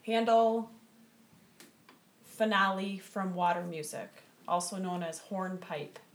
Handel finale from Water Music, also known as hornpipe